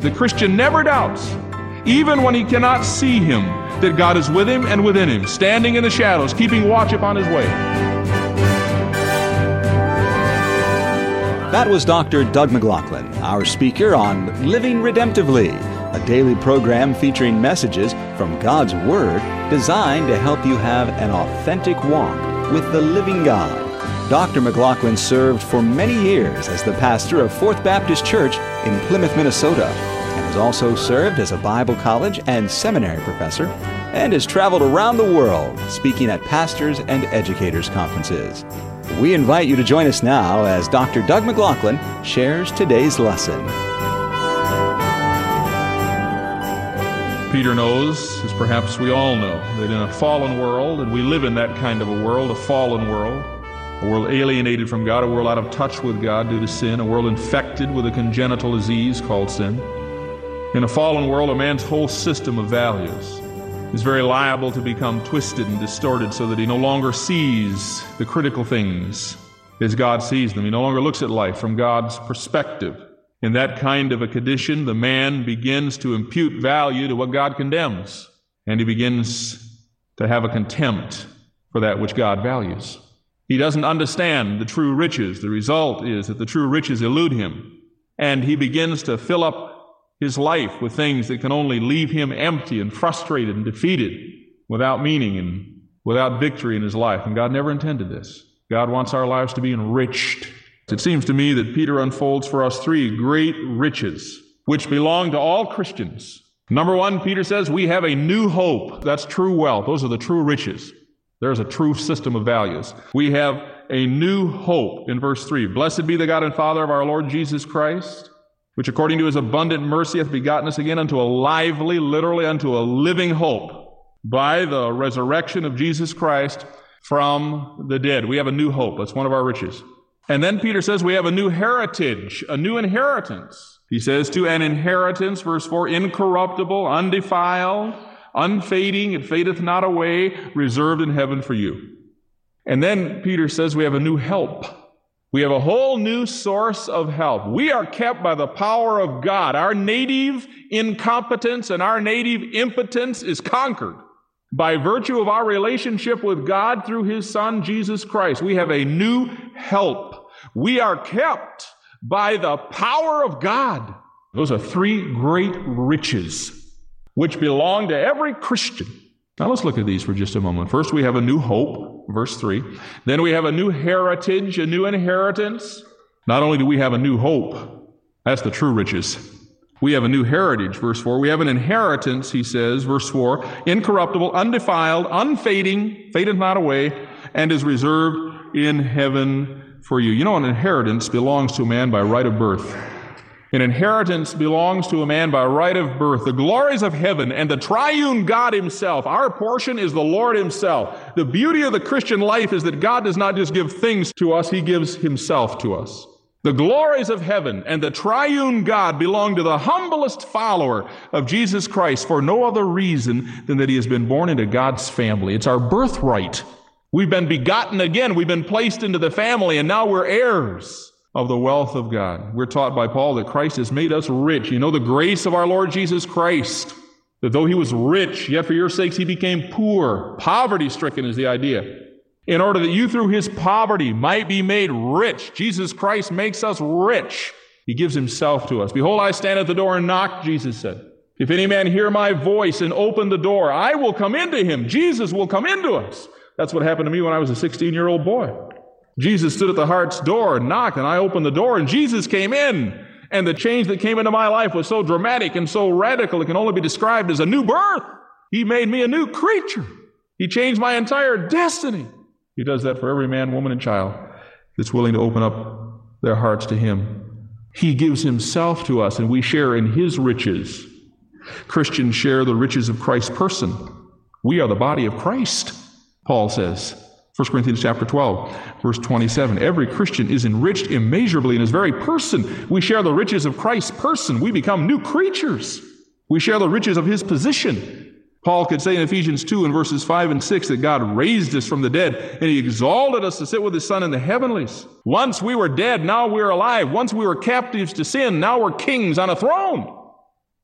The Christian never doubts, even when he cannot see him, that God is with him and within him, standing in the shadows, keeping watch upon his way. That was Dr. Doug McLaughlin, our speaker on Living Redemptively, a daily program featuring messages from God's Word designed to help you have an authentic walk with the living God. Dr. McLaughlin served for many years as the pastor of Fourth Baptist Church in Plymouth, Minnesota, and has also served as a Bible college and seminary professor, and has traveled around the world speaking at pastors' and educators' conferences. We invite you to join us now as Dr. Doug McLaughlin shares today's lesson. Peter knows, as perhaps we all know, that in a fallen world, and we live in that kind of a world, a fallen world, a world alienated from God, a world out of touch with God due to sin, a world infected with a congenital disease called sin. In a fallen world, a man's whole system of values is very liable to become twisted and distorted so that he no longer sees the critical things as God sees them. He no longer looks at life from God's perspective. In that kind of a condition, the man begins to impute value to what God condemns, and he begins to have a contempt for that which God values. He doesn't understand the true riches. The result is that the true riches elude him, and he begins to fill up his life with things that can only leave him empty and frustrated and defeated, without meaning and without victory in his life. And God never intended this. God wants our lives to be enriched. It seems to me that Peter unfolds for us three great riches which belong to all Christians. Number one, Peter says, we have a new hope. That's true wealth. Those are the true riches. There's a true system of values. We have a new hope in verse 3. Blessed be the God and Father of our Lord Jesus Christ, which according to his abundant mercy hath begotten us again unto a lively, literally unto a living hope, by the resurrection of Jesus Christ from the dead. We have a new hope. That's one of our riches. And then Peter says we have a new heritage, a new inheritance. He says to an inheritance, verse 4, incorruptible, undefiled, unfading, it fadeth not away, reserved in heaven for you. And then Peter says we have a new help. We have a whole new source of help. We are kept by the power of God. Our native incompetence and our native impotence is conquered by virtue of our relationship with God through His Son, Jesus Christ. We have a new help. We are kept by the power of God. Those are three great riches which belong to every Christian. Now let's look at these for just a moment. First, we have a new hope, verse 3. Then we have a new heritage, a new inheritance. Not only do we have a new hope, that's the true riches. We have a new heritage, verse 4. We have an inheritance, he says, verse 4, incorruptible, undefiled, unfading, fadeth not away, and is reserved in heaven for you. You know, an inheritance belongs to a man by right of birth. An inheritance belongs to a man by right of birth. The glories of heaven and the triune God Himself. Our portion is the Lord Himself. The beauty of the Christian life is that God does not just give things to us, He gives Himself to us. The glories of heaven and the triune God belong to the humblest follower of Jesus Christ for no other reason than that he has been born into God's family. It's our birthright. We've been begotten again. We've been placed into the family, and now we're heirs of the wealth of God. We're taught by Paul that Christ has made us rich. You know the grace of our Lord Jesus Christ, that though He was rich, yet for your sakes He became poor. Poverty-stricken is the idea. In order that you through His poverty might be made rich. Jesus Christ makes us rich. He gives Himself to us. Behold, I stand at the door and knock, Jesus said. If any man hear my voice and open the door, I will come into him. Jesus will come into us. That's what happened to me when I was a 16-year-old boy. Jesus stood at the heart's door and knocked, and I opened the door, and Jesus came in. And the change that came into my life was so dramatic and so radical, it can only be described as a new birth. He made me a new creature. He changed my entire destiny. He does that for every man, woman, and child that's willing to open up their hearts to Him. He gives Himself to us, and we share in His riches. Christians share the riches of Christ's person. We are the body of Christ, Paul says. 1 Corinthians chapter 12, verse 27. Every Christian is enriched immeasurably in his very person. We share the riches of Christ's person. We become new creatures. We share the riches of His position. Paul could say in Ephesians 2 and verses 5 and 6 that God raised us from the dead and He exalted us to sit with His Son in the heavenlies. Once we were dead, now we're alive. Once we were captives to sin, now we're kings on a throne.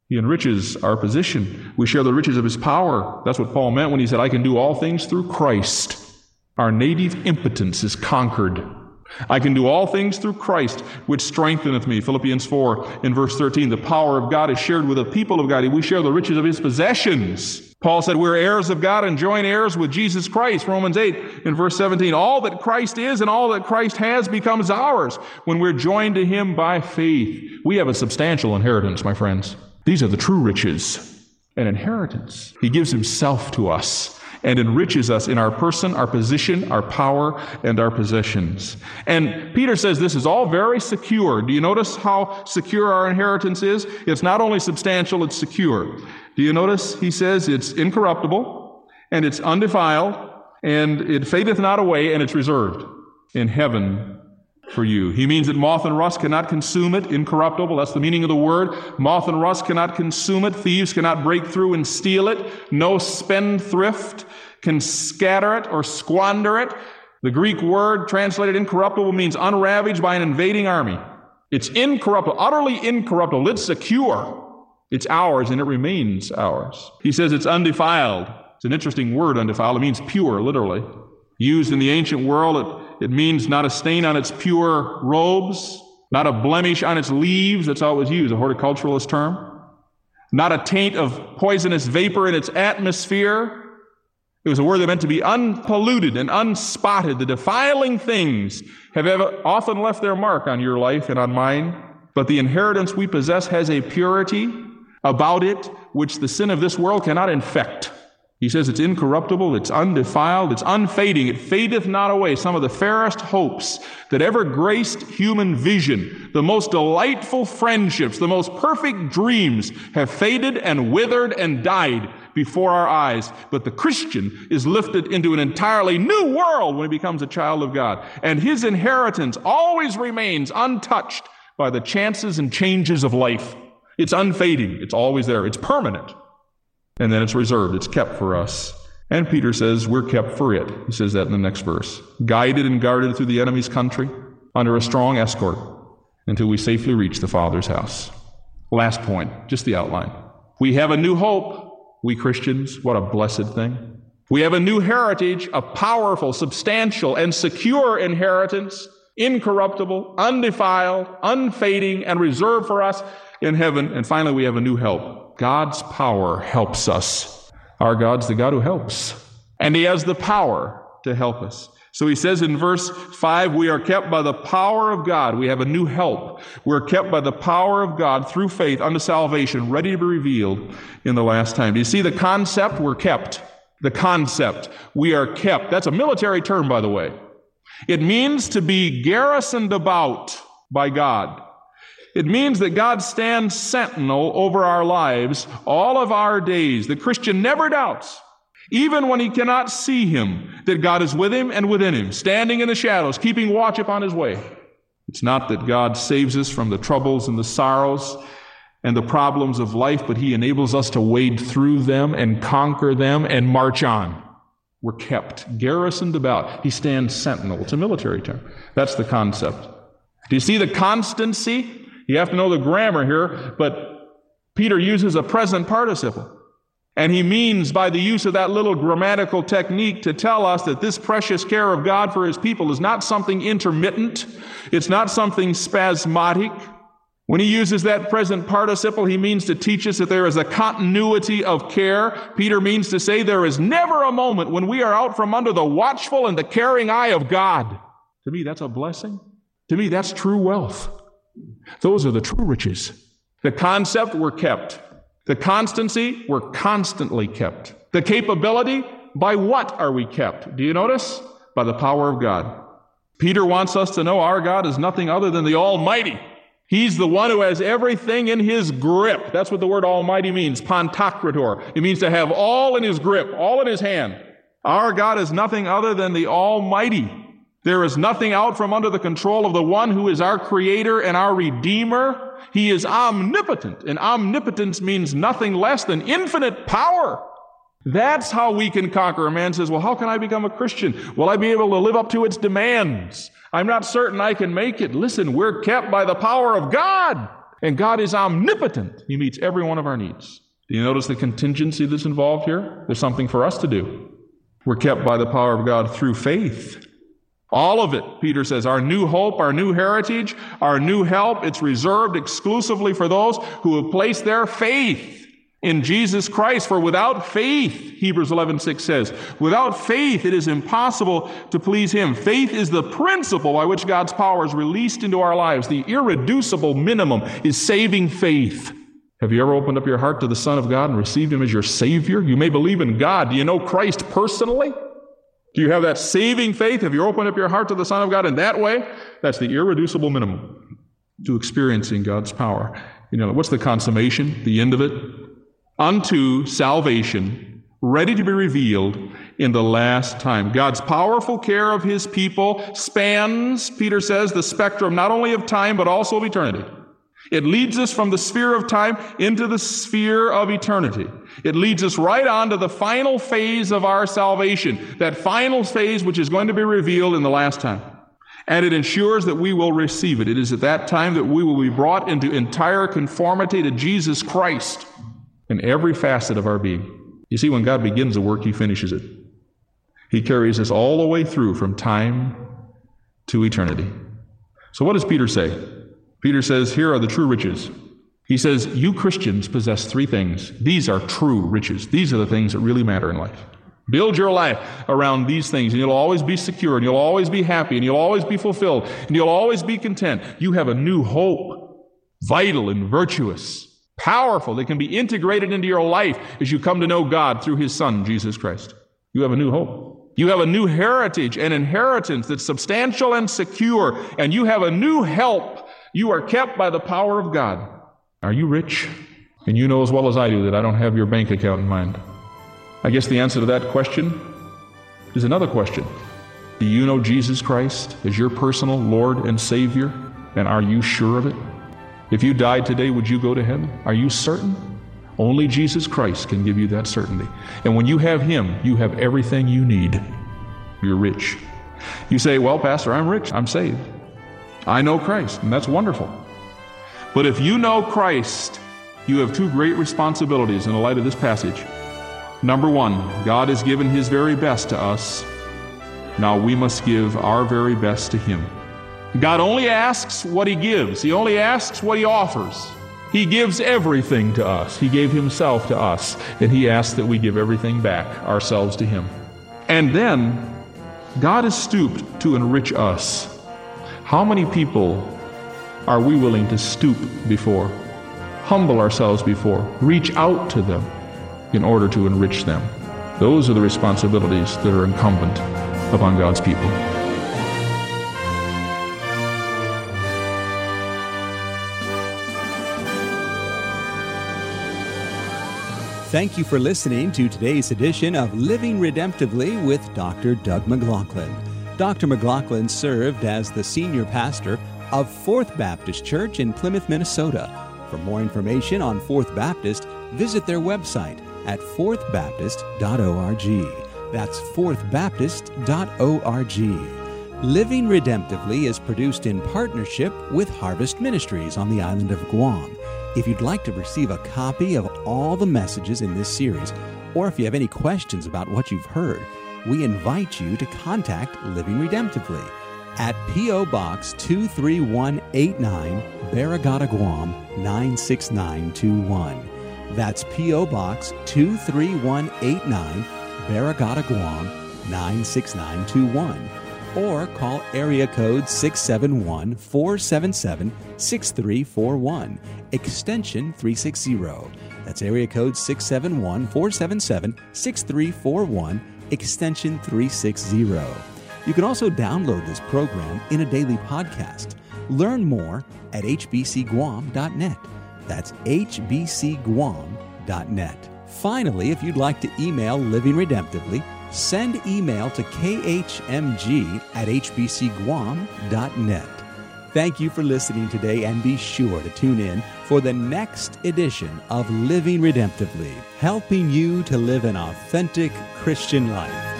He enriches our position. We share the riches of His power. That's what Paul meant when he said, I can do all things through Christ. Our native impotence is conquered. I can do all things through Christ, which strengtheneth me. Philippians 4 in verse 13. The power of God is shared with the people of God. We share the riches of His possessions. Paul said we're heirs of God and joint heirs with Jesus Christ. Romans 8 in verse 17. All that Christ is and all that Christ has becomes ours when we're joined to Him by faith. We have a substantial inheritance, my friends. These are the true riches, an inheritance. He gives Himself to us and enriches us in our person, our position, our power, and our possessions. And Peter says this is all very secure. Do you notice how secure our inheritance is? It's not only substantial, it's secure. Do you notice he says it's incorruptible, and it's undefiled, and it fadeth not away, and it's reserved in heaven for you. He means that moth and rust cannot consume it, incorruptible. That's the meaning of the word. Moth and rust cannot consume it. Thieves cannot break through and steal it. No spendthrift can scatter it or squander it. The Greek word translated incorruptible means unravaged by an invading army. It's incorruptible, utterly incorruptible. It's secure. It's ours and it remains ours. He says it's undefiled. It's an interesting word, undefiled. It means pure, literally. Used in the ancient world, it means not a stain on its pure robes, not a blemish on its leaves. That's how it was used, a horticulturalist term. Not a taint of poisonous vapor in its atmosphere. It was a word that meant to be unpolluted and unspotted. The defiling things have often left their mark on your life and on mine. But the inheritance we possess has a purity about it which the sin of this world cannot infect. He says it's incorruptible, it's undefiled, it's unfading, it fadeth not away. Some of the fairest hopes that ever graced human vision, the most delightful friendships, the most perfect dreams have faded and withered and died before our eyes. But the Christian is lifted into an entirely new world when he becomes a child of God. And his inheritance always remains untouched by the chances and changes of life. It's unfading, it's always there, it's permanent. And then it's reserved. It's kept for us. And Peter says we're kept for it. He says that in the next verse. Guided and guarded through the enemy's country under a strong escort until we safely reach the Father's house. Last point, just the outline. We have a new hope, we Christians. What a blessed thing. We have a new heritage, a powerful, substantial, and secure inheritance, incorruptible, undefiled, unfading, and reserved for us in heaven. And finally, we have a new help. God's power helps us. Our God's the God who helps. And He has the power to help us. So He says in verse 5, we are kept by the power of God. We have a new help. We're kept by the power of God through faith unto salvation, ready to be revealed in the last time. Do you see the concept? We're kept. The concept. We are kept. That's a military term, by the way. It means to be garrisoned about by God. It means that God stands sentinel over our lives all of our days. The Christian never doubts, even when he cannot see Him, that God is with him and within him, standing in the shadows, keeping watch upon his way. It's not that God saves us from the troubles and the sorrows and the problems of life, but He enables us to wade through them and conquer them and march on. We're kept, garrisoned about. He stands sentinel. It's a military term. That's the concept. Do you see the constancy? You have to know the grammar here, but Peter uses a present participle. And he means by the use of that little grammatical technique to tell us that this precious care of God for His people is not something intermittent. It's not something spasmodic. When he uses that present participle, he means to teach us that there is a continuity of care. Peter means to say there is never a moment when we are out from under the watchful and the caring eye of God. To me, that's a blessing. To me, that's true wealth. Those are the true riches. The concept, we're kept. The constancy, we're constantly kept. The capability, by what are we kept? Do you notice? By the power of God. Peter wants us to know our God is nothing other than the Almighty. He's the one who has everything in His grip. That's what the word Almighty means, pantokrator. It means to have all in His grip, all in His hand. Our God is nothing other than the Almighty. There is nothing out from under the control of the one who is our Creator and our Redeemer. He is omnipotent, and omnipotence means nothing less than infinite power. That's how we can conquer. A man says, well, how can I become a Christian? Will I be able to live up to its demands? I'm not certain I can make it. Listen, we're kept by the power of God. And God is omnipotent. He meets every one of our needs. Do you notice the contingency that's involved here? There's something for us to do. We're kept by the power of God through faith. All of it, Peter says, our new hope, our new heritage, our new help, it's reserved exclusively for those who have placed their faith in Jesus Christ. For without faith, Hebrews 11:6 says, without faith it is impossible to please Him. Faith is the principle by which God's power is released into our lives. The irreducible minimum is saving faith. Have you ever opened up your heart to the Son of God and received Him as your Savior? You may believe in God. Do you know Christ personally? Do you have that saving faith? Have you opened up your heart to the Son of God in that way? That's the irreducible minimum to experiencing God's power. You know, what's the consummation, the end of it? Unto salvation, ready to be revealed in the last time. God's powerful care of His people spans, Peter says, the spectrum not only of time but also of eternity. It leads us from the sphere of time into the sphere of eternity. It leads us right on to the final phase of our salvation, that final phase which is going to be revealed in the last time. And it ensures that we will receive it. It is at that time that we will be brought into entire conformity to Jesus Christ in every facet of our being. You see, when God begins a work, He finishes it. He carries us all the way through from time to eternity. So what does Peter say? Peter says, here are the true riches. He says, you Christians possess three things. These are true riches. These are the things that really matter in life. Build your life around these things, and you'll always be secure, and you'll always be happy, and you'll always be fulfilled, and you'll always be content. You have a new hope, vital and virtuous, powerful, that can be integrated into your life as you come to know God through His Son, Jesus Christ. You have a new hope. You have a new heritage, an inheritance that's substantial and secure, and you have a new help. You are kept by the power of God. Are you rich? And you know as well as I do that I don't have your bank account in mind. I guess the answer to that question is another question. Do you know Jesus Christ as your personal Lord and Savior? And are you sure of it? If you died today, would you go to heaven? Are you certain? Only Jesus Christ can give you that certainty. And when you have Him, you have everything you need. You're rich. You say, well, Pastor, I'm rich. I'm saved. I know Christ, and that's wonderful. But if you know Christ, you have two great responsibilities in the light of this passage. Number one, God has given His very best to us. Now we must give our very best to Him. God only asks what He gives. He only asks what He offers. He gives everything to us. He gave Himself to us, and He asks that we give everything back, ourselves to Him. And then, God has stooped to enrich us. How many people are we willing to stoop before, humble ourselves before, reach out to them in order to enrich them? Those are the responsibilities that are incumbent upon God's people. Thank you for listening to today's edition of Living Redemptively with Dr. Doug McLaughlin. Dr. McLaughlin served as the senior pastor of Fourth Baptist Church in Plymouth, Minnesota. For more information on Fourth Baptist, visit their website at fourthbaptist.org. That's fourthbaptist.org. Living Redemptively is produced in partnership with Harvest Ministries on the island of Guam. If you'd like to receive a copy of all the messages in this series, or if you have any questions about what you've heard, we invite you to contact Living Redemptively at P.O. Box 23189, Barragata, Guam 96921. That's P.O. Box 23189, Barragata, Guam 96921. Or call area code 671-477-6341, extension 360. That's area code 671-477-6341, extension 360. You can also download this program in a daily podcast. Learn more at hbcguam.net. That's hbcguam.net. Finally, if you'd like to email Living Redemptively, send email to khmg@hbcguam.net. Thank you for listening today, and be sure to tune in for the next edition of Living Redemptively, helping you to live an authentic Christian life.